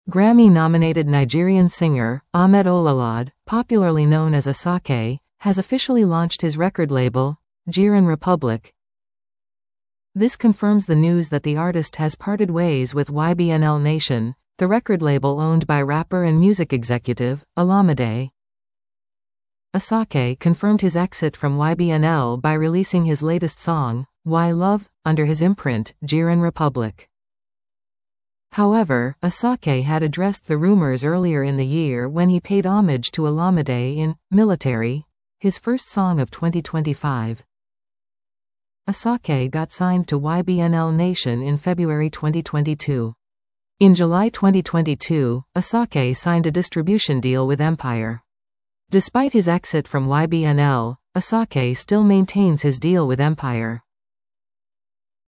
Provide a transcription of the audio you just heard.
Grammy-nominated Nigerian singer, Ahmed Olalade, popularly known as Asake, has officially launched his record label, Jiran Republic. This confirms the news that the artist has parted ways with YBNL Nation, the record label owned by rapper and music executive, Olamide. Asake confirmed his exit from YBNL by releasing his latest song, Why Love, under his imprint, Jiran Republic. However, Asake had addressed the rumors earlier in the year when he paid homage to Olamide in Military, his first song of 2025. Asake got signed to YBNL Nation in February 2022. In July 2022, Asake signed a distribution deal with Empire. Despite his exit from YBNL, Asake still maintains his deal with Empire.